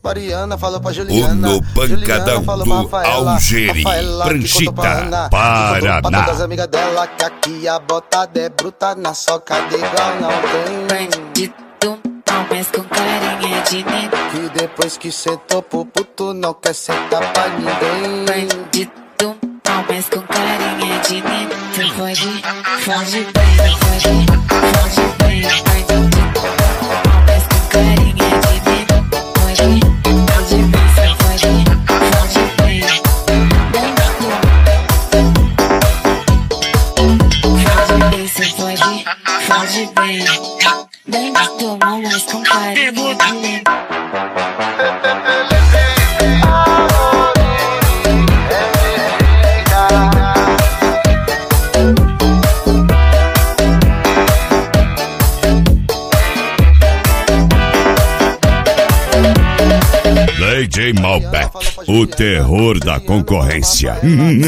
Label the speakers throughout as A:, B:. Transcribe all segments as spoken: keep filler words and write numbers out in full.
A: Mariana falou pra Juliana,
B: o no pancadão do Algeri, Pranchita, Paraná.
A: Pra todas as amigas dela que aqui a botada é bruta, na socada igual não tem.
C: Bandido, mas com carinha de neném.
A: Que depois que sentou pro puto não quer sentar pra ninguém.
C: Bandido, mas com carinha de neném. Tu pode, foge bem, foge, foge bem. Bandido, mas com carinha de neném. Foge, foge bem, foge, foge bem. Foge bem, cê foge, foge bem. Bandido, mas com carinha de neném.
B: D J Malbec, o terror da concorrência.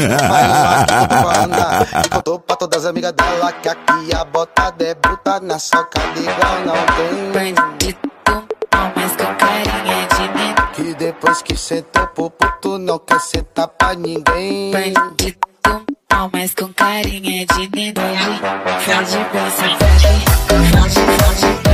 A: Contou pra todas as amigas dela que aqui a botada é bruta, na socada igual não tem.
C: Bandido, mas com carinha de neném.
A: Que depois que sentou pro puto não quer sentar pra ninguém.
C: Bandido, mas com carinha de neném. Foge, foge bem, foge, foge, foge.